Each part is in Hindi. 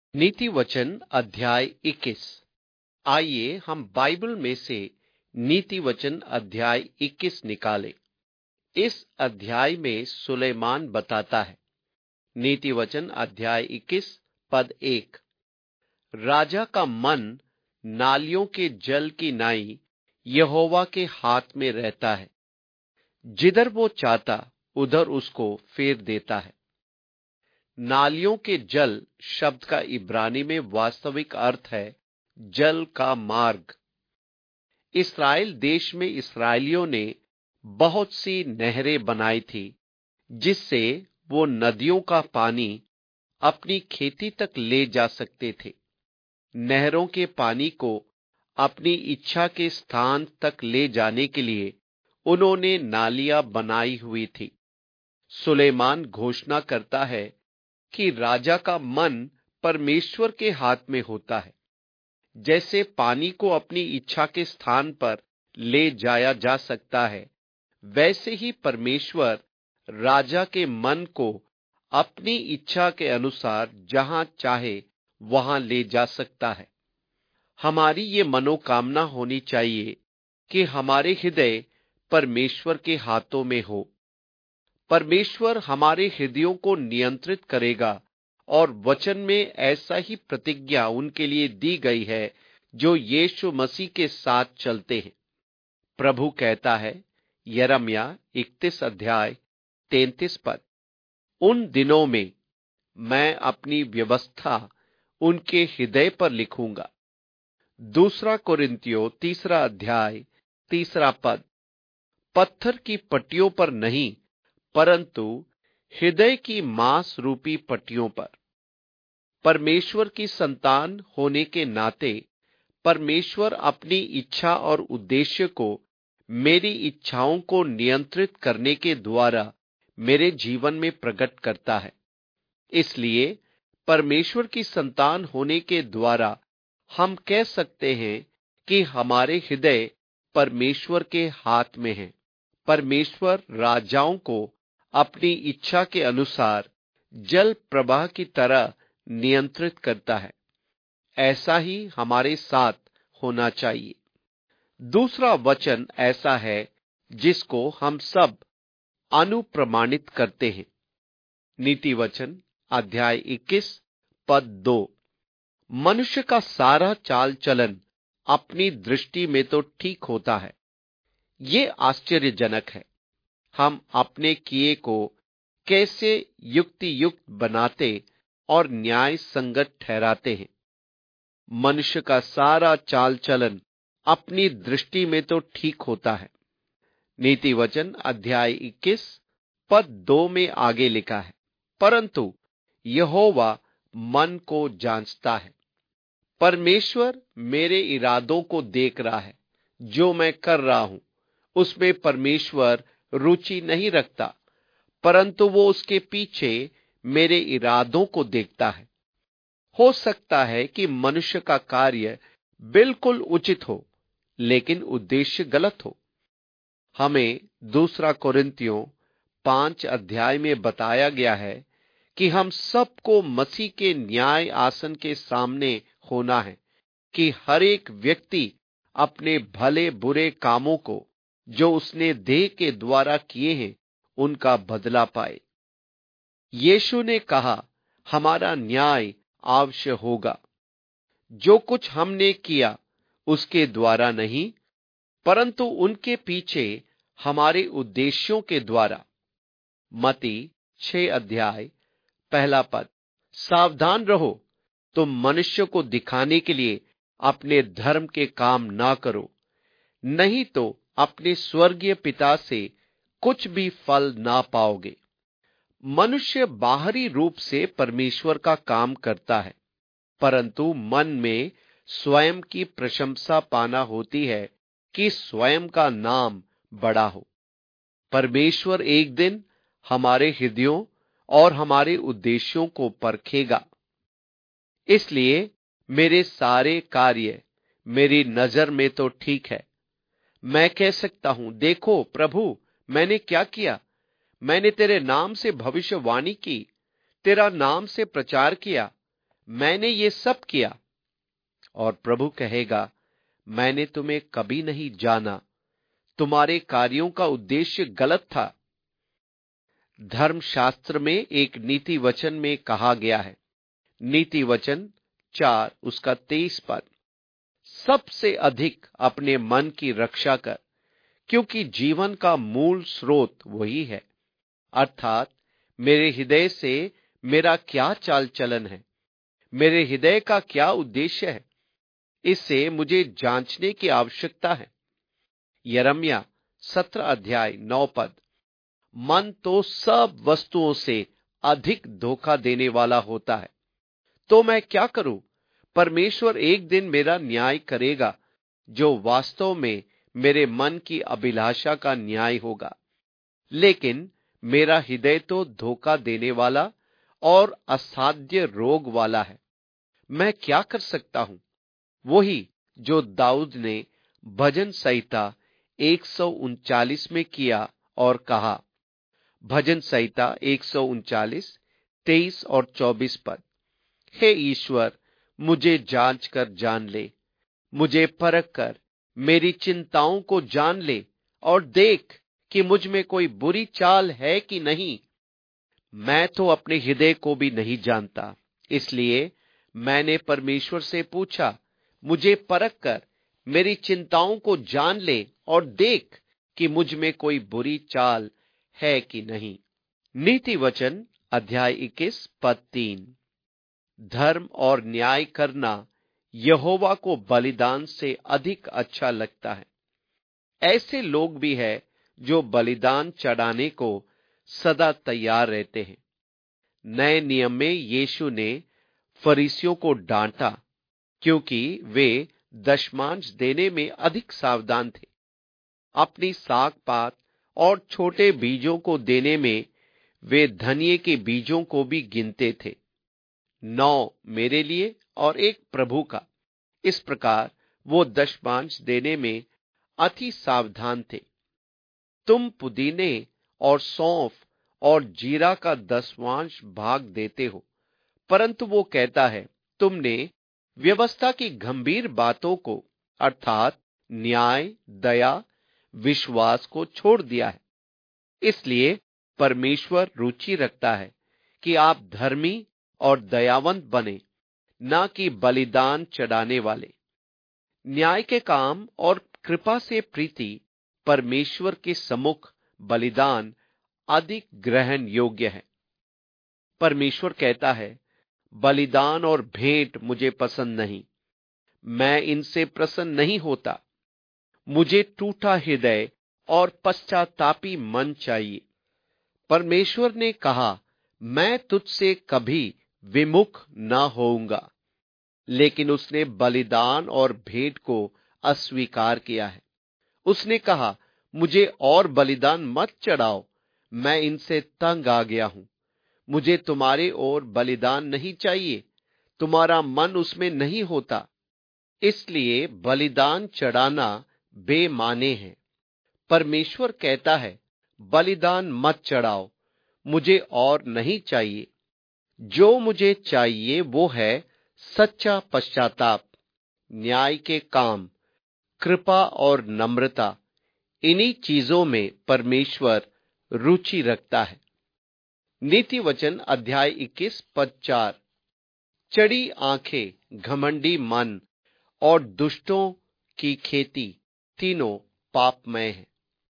नीति वचन अध्याय 21। आइए हम बाइबल में से नीति वचन अध्याय 21 निकालें। इस अध्याय में सुलेमान बताता है। नीति वचन अध्याय 21 पद 1। राजा का मन नालियों के जल की नाई यहोवा के हाथ में रहता है, जिधर वो चाहता उधर उसको फेर देता है। नालियों के जल शब्द का इब्रानी में वास्तविक अर्थ है जल का मार्ग। इस्राएल देश में इस्राएलियों ने बहुत सी नहरें बनाई थी, जिससे वो नदियों का पानी अपनी खेती तक ले जा सकते थे। नहरों के पानी को अपनी इच्छा के स्थान तक ले जाने के लिए उन्होंने नालियां बनाई हुई थी। सुलेमान घोषणा करता है कि राजा का मन परमेश्वर के हाथ में होता है। जैसे पानी को अपनी इच्छा के स्थान पर ले जाया जा सकता है, वैसे ही परमेश्वर राजा के मन को अपनी इच्छा के अनुसार जहां चाहे वहां ले जा सकता है। हमारी ये मनोकामना होनी चाहिए कि हमारे हृदय परमेश्वर के हाथों में हो। परमेश्वर हमारे हृदयों को नियंत्रित करेगा और वचन में ऐसा ही प्रतिज्ञा उनके लिए दी गई है जो यीशु मसीह के साथ चलते हैं। प्रभु कहता है, यिर्मयाह 31 अध्याय 33 पद, उन दिनों में मैं अपनी व्यवस्था उनके हृदय पर लिखूंगा। दूसरा कोरिन्थियों 3 अध्याय 3 पद, पत्थर की पट्टियों पर नहीं परंतु हृदय की मांस रूपी पट्टियों पर। परमेश्वर की संतान होने के नाते परमेश्वर अपनी इच्छा और उद्देश्य को मेरी इच्छाओं को नियंत्रित करने के द्वारा मेरे जीवन में प्रकट करता है। इसलिए परमेश्वर की संतान होने के द्वारा हम कह सकते हैं कि हमारे हृदय परमेश्वर के हाथ में हैं। परमेश्वर राजाओं को अपनी इच्छा के अनुसार जल प्रवाह की तरह नियंत्रित करता है। ऐसा ही हमारे साथ होना चाहिए। दूसरा वचन ऐसा है जिसको हम सब अनुप्रमाणित करते हैं। नीति वचन अध्याय 21 पद 2, मनुष्य का सारा चाल चलन अपनी दृष्टि में तो ठीक होता है। ये आश्चर्यजनक है, हम अपने किए को कैसे युक्ति युक्त बनाते और न्याय संगत ठहराते हैं। मनुष्य का सारा चाल चलन अपनी दृष्टि में तो ठीक होता है। नीति वचन अध्याय 21 पद 2 में आगे लिखा है, परंतु यहोवा मन को जांचता है। परमेश्वर मेरे इरादों को देख रहा है। जो मैं कर रहा हूं उसमें परमेश्वर रुचि नहीं रखता, परंतु वो उसके पीछे मेरे इरादों को देखता है। हो सकता है कि मनुष्य का कार्य बिल्कुल उचित हो, लेकिन उद्देश्य गलत हो। हमें दूसरा कोरिन्थियों 5 अध्याय में बताया गया है कि हम सबको मसीह के न्याय आसन के सामने होना है कि हर एक व्यक्ति अपने भले बुरे कामों को जो उसने देह के द्वारा किए हैं उनका बदला पाए। यीशु ने कहा, हमारा न्याय अवश्य होगा। जो कुछ हमने किया उसके द्वारा नहीं, परंतु उनके पीछे हमारे उद्देश्यों के द्वारा। मत्ती 6 अध्याय 1 पद, सावधान रहो, तुम मनुष्य को दिखाने के लिए अपने धर्म के काम ना करो, नहीं तो अपने स्वर्गीय पिता से कुछ भी फल ना पाओगे। मनुष्य बाहरी रूप से परमेश्वर का काम करता है, परंतु मन में स्वयं की प्रशंसा पाना होती है कि स्वयं का नाम बड़ा हो। परमेश्वर एक दिन हमारे हृदयों और हमारे उद्देश्यों को परखेगा। इसलिए मेरे सारे कार्य मेरी नजर में तो ठीक है। मैं कह सकता हूं, देखो प्रभु, मैंने क्या किया। मैंने तेरे नाम से भविष्यवाणी की, तेरा नाम से प्रचार किया, मैंने ये सब किया। और प्रभु कहेगा, मैंने तुम्हें कभी नहीं जाना, तुम्हारे कार्यों का उद्देश्य गलत था। धर्मशास्त्र में एक नीति वचन में कहा गया है, नीति वचन 4 उसका 23 पद, सबसे अधिक अपने मन की रक्षा कर, क्योंकि जीवन का मूल स्रोत वही है। अर्थात मेरे हृदय से मेरा क्या चाल चलन है, मेरे हृदय का क्या उद्देश्य है, इससे मुझे जांचने की आवश्यकता है। यिर्मयाह 17 अध्याय 9 पद, मन तो सब वस्तुओं से अधिक धोखा देने वाला होता है। तो मैं क्या करूं? परमेश्वर एक दिन मेरा न्याय करेगा, जो वास्तव में मेरे मन की अभिलाषा का न्याय होगा। लेकिन मेरा हृदय तो धोखा देने वाला और असाध्य रोग वाला है। मैं क्या कर सकता हूं? वही जो दाऊद ने भजन संहिता 139 में किया और कहा, भजन संहिता 139 23 और 24 पद, हे ईश्वर, मुझे जांच कर जान ले, मुझे परख कर मेरी चिंताओं को जान ले और देख कि मुझ में कोई बुरी चाल है कि नहीं। मैं तो अपने हृदय को भी नहीं जानता, इसलिए मैंने परमेश्वर से पूछा, मुझे परख कर मेरी चिंताओं को जान ले और देख कि मुझ में कोई बुरी चाल है कि नहीं। नीति वचन अध्याय 21 पद 3, धर्म और न्याय करना यहोवा को बलिदान से अधिक अच्छा लगता है। ऐसे लोग भी हैं जो बलिदान चढ़ाने को सदा तैयार रहते हैं। नए नियम में यीशु ने फरीसियों को डांटा, क्योंकि वे दशमांश देने में अधिक सावधान थे। अपनी साग पात और छोटे बीजों को देने में वे धनिये के बीजों को भी गिनते थे, 9 मेरे लिए और 1 प्रभु का। इस प्रकार वो दशमांश देने में अति सावधान थे। तुम पुदीने और सौंफ और जीरा का 10वांश भाग देते हो, परंतु वो कहता है, तुमने व्यवस्था की गंभीर बातों को अर्थात न्याय, दया, विश्वास को छोड़ दिया है। इसलिए परमेश्वर रुचि रखता है कि आप धर्मी और दयावंत बने, ना कि बलिदान चढ़ाने वाले। न्याय के काम और कृपा से प्रीति परमेश्वर के सम्मुख बलिदान अधिक ग्रहण योग्य है। परमेश्वर कहता है, बलिदान और भेंट मुझे पसंद नहीं, मैं इनसे प्रसन्न नहीं होता। मुझे टूटा हृदय और पश्चातापी मन चाहिए। परमेश्वर ने कहा, मैं तुझसे कभी विमुख न होऊंगा, लेकिन उसने बलिदान और भेंट को अस्वीकार किया है। उसने कहा, मुझे और बलिदान मत चढ़ाओ, मैं इनसे तंग आ गया हूं। मुझे तुम्हारे और बलिदान नहीं चाहिए, तुम्हारा मन उसमें नहीं होता। इसलिए बलिदान चढ़ाना बेमाने है। परमेश्वर कहता है, बलिदान मत चढ़ाओ, मुझे और नहीं चाहिए। जो मुझे चाहिए वो है सच्चा पश्चाताप, न्याय के काम, कृपा और नम्रता। इन्हीं चीजों में परमेश्वर रुचि रखता है। नीति वचन अध्याय 21 पद 4, चढ़ी आंखें, घमंडी मन और दुष्टों की खेती तीनों पापमय है।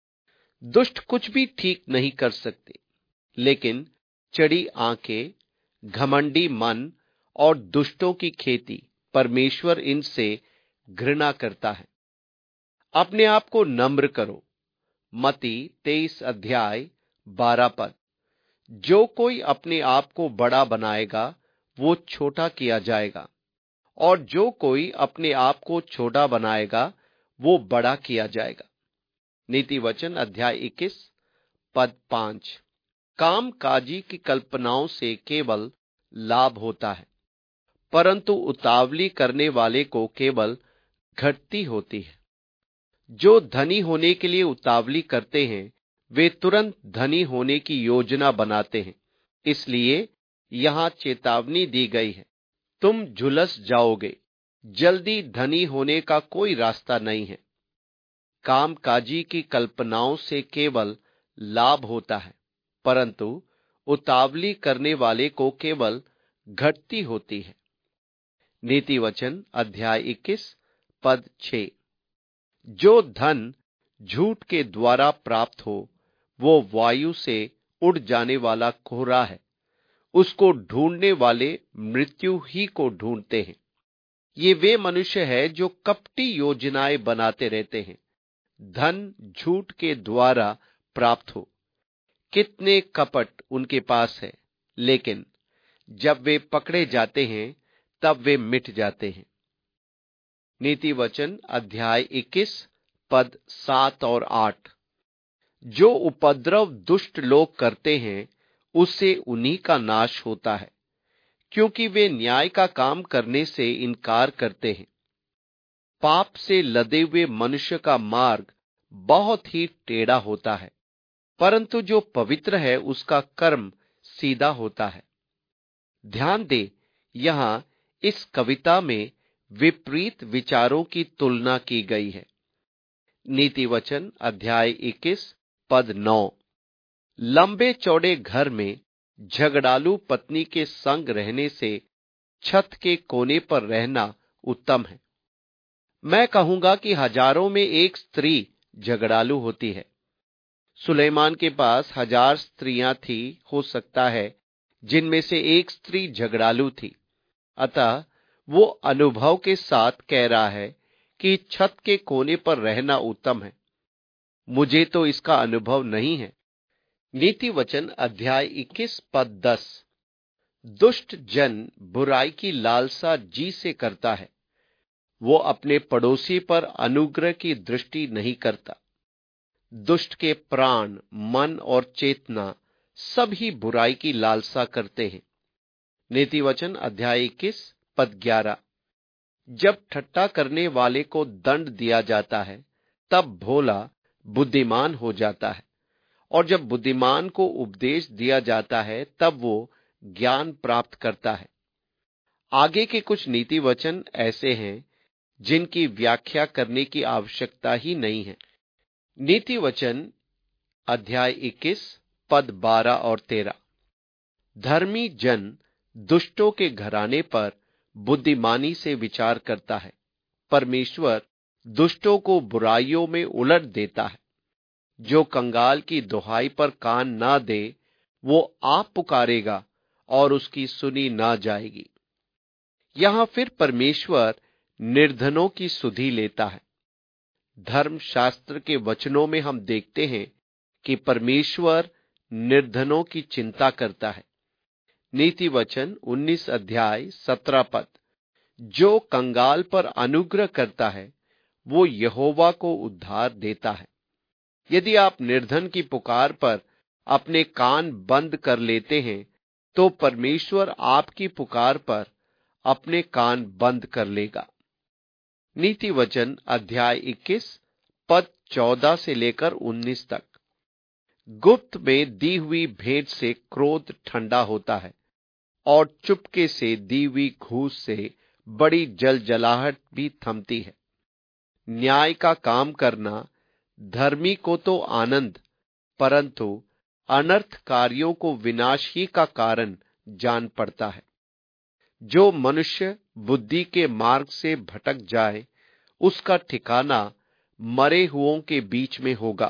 दुष्ट कुछ भी ठीक नहीं कर सकते, लेकिन चढ़ी आंखें, घमंडी मन और दुष्टों की खेती परमेश्वर इनसे घृणा करता है। अपने आप को नम्र करो। मत्ती 23 अध्याय 12 पद, जो कोई अपने आप को बड़ा बनाएगा वो छोटा किया जाएगा, और जो कोई अपने आप को छोटा बनाएगा वो बड़ा किया जाएगा। नीति वचन अध्याय 21 पद 5, काम काजी की कल्पनाओं से केवल लाभ होता है, परंतु उतावली करने वाले को केवल घटती होती है। जो धनी होने के लिए उतावली करते हैं वे तुरंत धनी होने की योजना बनाते हैं। इसलिए यहां चेतावनी दी गई है, तुम झुलस जाओगे। जल्दी धनी होने का कोई रास्ता नहीं है। कामकाजी की कल्पनाओं से केवल लाभ होता है, परंतु उतावली करने वाले को केवल घटती होती है। नीति वचन अध्याय 21 पद 6। जो धन झूठ के द्वारा प्राप्त हो वो वायु से उड़ जाने वाला कोहरा है। उसको ढूंढने वाले मृत्यु ही को ढूंढते हैं। ये वे मनुष्य है जो कपटी योजनाएं बनाते रहते हैं। धन झूठ के द्वारा प्राप्त हो। कितने कपट उनके पास है, लेकिन जब वे पकड़े जाते हैं तब वे मिट जाते हैं। नीति वचन अध्याय 21 पद 7 और 8। जो उपद्रव दुष्ट लोग करते हैं उससे उन्हीं का नाश होता है, क्योंकि वे न्याय का काम करने से इनकार करते हैं। पाप से लदे हुए मनुष्य का मार्ग बहुत ही टेढ़ा होता है, परंतु जो पवित्र है उसका कर्म सीधा होता है। ध्यान दे, यहां इस कविता में विपरीत विचारों की तुलना की गई है। नीति वचन अध्याय 21 पद 9। लंबे चौड़े घर में झगड़ालू पत्नी के संग रहने से छत के कोने पर रहना उत्तम है। मैं कहूंगा कि हजारों में एक स्त्री झगड़ालू होती है। सुलेमान के पास 1000 स्त्रियां थी, हो सकता है जिनमें से एक स्त्री झगड़ालू थी। अतः वो अनुभव के साथ कह रहा है कि छत के कोने पर रहना उत्तम है। मुझे तो इसका अनुभव नहीं है। नीति वचन अध्याय 21 पद 10। दुष्ट जन बुराई की लालसा जी से करता है। वो अपने पड़ोसी पर अनुग्रह की दृष्टि नहीं करता। दुष्ट के प्राण, मन और चेतना सब ही बुराई की लालसा करते हैं। नीति वचन अध्याय 21 पद 11। जब ठट्टा करने वाले को दंड दिया जाता है तब भोला बुद्धिमान हो जाता है, और जब बुद्धिमान को उपदेश दिया जाता है तब वो ज्ञान प्राप्त करता है। आगे के कुछ नीति वचन ऐसे हैं जिनकी व्याख्या करने की आवश्यकता ही नहीं है। नीति वचन अध्याय 21 पद 12 और 13। धर्मी जन दुष्टों के घराने पर बुद्धिमानी से विचार करता है। परमेश्वर दुष्टों को बुराइयों में उलट देता है। जो कंगाल की दुहाई पर कान ना दे वो आप पुकारेगा और उसकी सुनी ना जाएगी। यहां फिर परमेश्वर निर्धनों की सुधि लेता है। धर्मशास्त्र के वचनों में हम देखते हैं कि परमेश्वर निर्धनों की चिंता करता है। नीति वचन 19 अध्याय 17 पद। जो कंगाल पर अनुग्रह करता है वो यहोवा को उद्धार देता है। यदि आप निर्धन की पुकार पर अपने कान बंद कर लेते हैं तो परमेश्वर आपकी पुकार पर अपने कान बंद कर लेगा। नीति वचन अध्याय 21 पद 14 से लेकर 19 तक। गुप्त में दी हुई भेंट से क्रोध ठंडा होता है और चुपके से दी हुई घूस से बड़ी जलजलाहट भी थमती है। न्याय का काम करना धर्मी को तो आनंद, परंतु अनर्थकारियों को विनाश ही का कारण जान पड़ता है। जो मनुष्य बुद्धि के मार्ग से भटक जाए उसका ठिकाना मरे हुओं के बीच में होगा।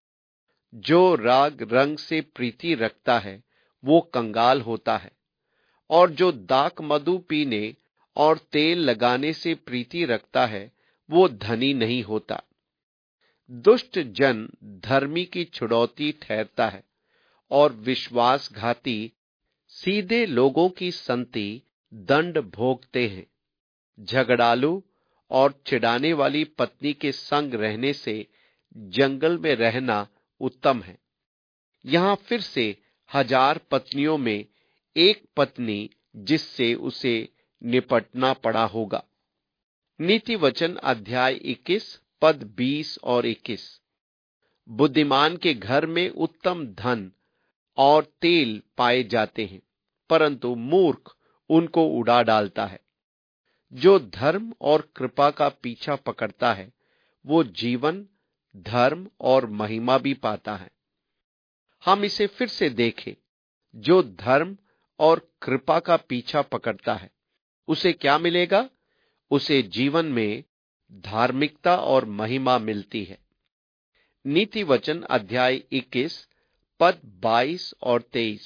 जो राग रंग से प्रीति रखता है वो कंगाल होता है, और जो दाक मधु पीने और तेल लगाने से प्रीति रखता है वो धनी नहीं होता। दुष्ट जन धर्मी की छुड़ौती ठहरता है और विश्वासघाती सीधे लोगों की संति दंड भोगते हैं। झगड़ालू और चिढ़ाने वाली पत्नी के संग रहने से जंगल में रहना उत्तम है। यहां फिर से 1000 पत्नियों में एक पत्नी जिससे उसे निपटना पड़ा होगा। नीति वचन अध्याय 21 पद 20 और 21। बुद्धिमान के घर में उत्तम धन और तेल पाए जाते हैं, परंतु मूर्ख उनको उड़ा डालता है। जो धर्म और कृपा का पीछा पकड़ता है वो जीवन, धर्म और महिमा भी पाता है। हम इसे फिर से देखें। जो धर्म और कृपा का पीछा पकड़ता है उसे क्या मिलेगा? उसे जीवन में धार्मिकता और महिमा मिलती है। नीति वचन अध्याय 21 पद 22 और 23।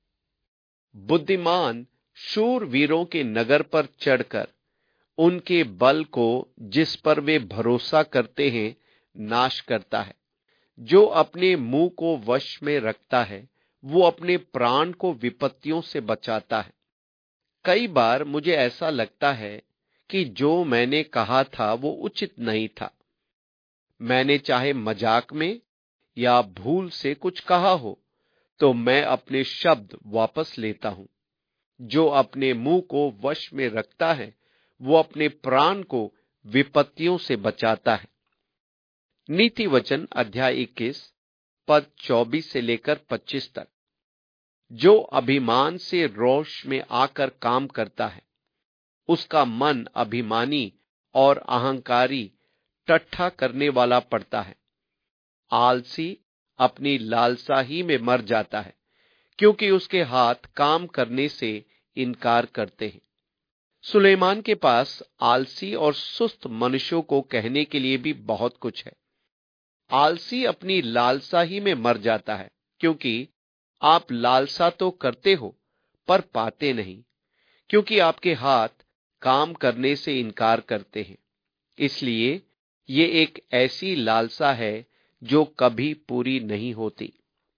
बुद्धिमान शूरवीरों के नगर पर चढ़कर उनके बल को, जिस पर वे भरोसा करते हैं, नाश करता है। जो अपने मुंह को वश में रखता है वो अपने प्राण को विपत्तियों से बचाता है। कई बार मुझे ऐसा लगता है कि जो मैंने कहा था वो उचित नहीं था। मैंने चाहे मजाक में या भूल से कुछ कहा हो तो मैं अपने शब्द वापस लेता हूं। जो अपने मुंह को वश में रखता है वो अपने प्राण को विपत्तियों से बचाता है। नीति वचन अध्याय 21 पद 24 से लेकर 25 तक। जो अभिमान से रोष में आकर काम करता है उसका मन अभिमानी और अहंकारी, टट्ठा करने वाला पड़ता है। आलसी अपनी लालसा ही में मर जाता है, क्योंकि उसके हाथ काम करने से इनकार करते हैं। सुलेमान के पास आलसी और सुस्त मनुष्यों को कहने के लिए भी बहुत कुछ है। आलसी अपनी लालसा ही में मर जाता है, क्योंकि आप लालसा तो करते हो पर पाते नहीं, क्योंकि आपके हाथ काम करने से इनकार करते हैं। इसलिए ये एक ऐसी लालसा है जो कभी पूरी नहीं होती।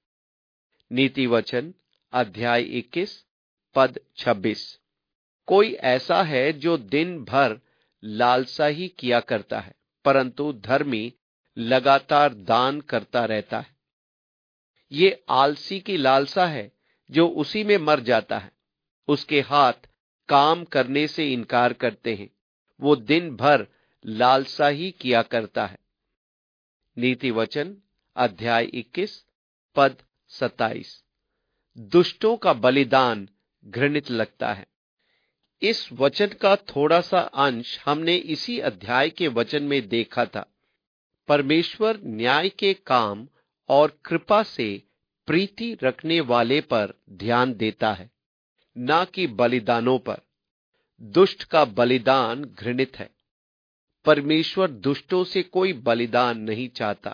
नीति वचन अध्याय 21 पद 26। कोई ऐसा है जो दिन भर लालसा ही किया करता है, परंतु धर्मी लगातार दान करता रहता है। ये आलसी की लालसा है जो उसी में मर जाता है। उसके हाथ काम करने से इनकार करते हैं, वो दिन भर लालसा ही किया करता है। नीति वचन अध्याय 21 पद 27। दुष्टों का बलिदान घृणित लगता है। इस वचन का थोड़ा सा अंश हमने इसी अध्याय के वचन में देखा था। परमेश्वर न्याय के काम और कृपा से प्रीति रखने वाले पर ध्यान देता है, ना कि बलिदानों पर। दुष्ट का बलिदान घृणित है। परमेश्वर दुष्टों से कोई बलिदान नहीं चाहता।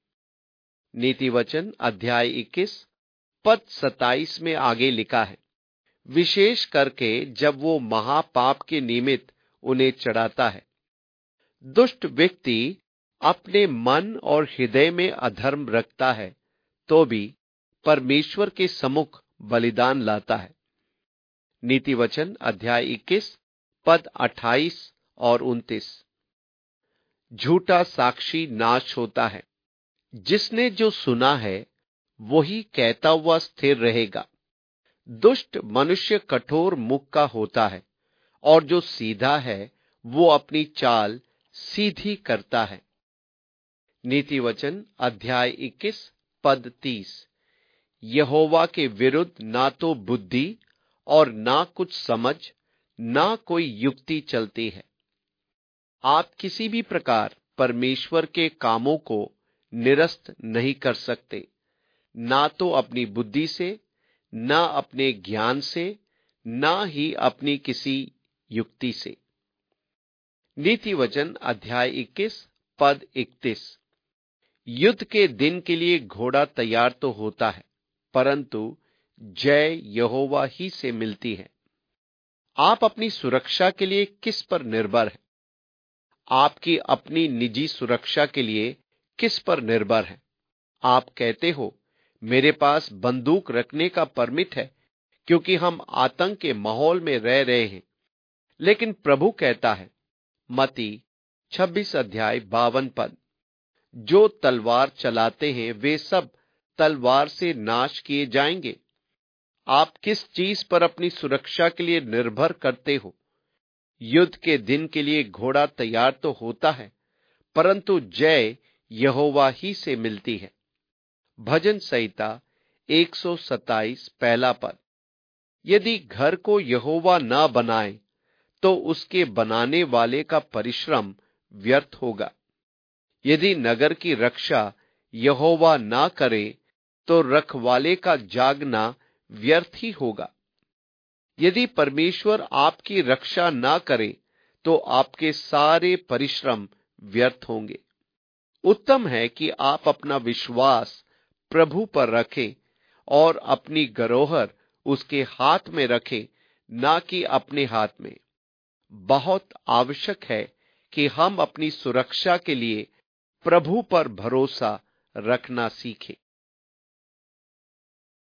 नीति वचन अध्याय 21 पद 27 में आगे लिखा है, विशेष करके जब वो महापाप के निमित्त उन्हें चढ़ाता है। दुष्ट व्यक्ति अपने मन और हृदय में अधर्म रखता है तो भी परमेश्वर के सम्मुख बलिदान लाता है। नीति वचन अध्याय 21 पद 28 और 29। झूठा साक्षी नाश होता है। जिसने जो सुना है वही कहता हुआ स्थिर रहेगा। दुष्ट मनुष्य कठोर मुख का होता है और जो सीधा है वो अपनी चाल सीधी करता है। नीति वचन अध्याय 21 पद 30। यहोवा के विरुद्ध ना तो बुद्धि और ना कुछ समझ, ना कोई युक्ति चलती है। आप किसी भी प्रकार परमेश्वर के कामों को निरस्त नहीं कर सकते, ना तो अपनी बुद्धि से, ना अपने ज्ञान से, ना ही अपनी किसी युक्ति से। नीति वचन अध्याय 21 पद 31। युद्ध के दिन के लिए घोड़ा तैयार तो होता है, परंतु जय यहोवा ही से मिलती है। आप अपनी सुरक्षा के लिए किस पर निर्भर हैं? आपकी अपनी निजी सुरक्षा के लिए किस पर निर्भर है? आप कहते हो, मेरे पास बंदूक रखने का परमिट है क्योंकि हम आतंक के माहौल में रह रहे हैं। लेकिन प्रभु कहता है, मत्ती 26 अध्याय 52 पद, जो तलवार चलाते हैं वे सब तलवार से नाश किए जाएंगे। आप किस चीज पर अपनी सुरक्षा के लिए निर्भर करते हो? युद्ध के दिन के लिए घोड़ा तैयार तो होता है, परंतु जय यहोवा ही से मिलती है। भजन संहिता 127 पहला पद। यदि घर को यहोवा न बनाए तो उसके बनाने वाले का परिश्रम व्यर्थ होगा। यदि नगर की रक्षा यहोवा ना करे तो रखवाले का जागना व्यर्थ ही होगा। यदि परमेश्वर आपकी रक्षा ना करे तो आपके सारे परिश्रम व्यर्थ होंगे। उत्तम है कि आप अपना विश्वास प्रभु पर रखें और अपनी धरोहर उसके हाथ में रखें, ना कि अपने हाथ में। बहुत आवश्यक है कि हम अपनी सुरक्षा के लिए प्रभु पर भरोसा रखना सीखें।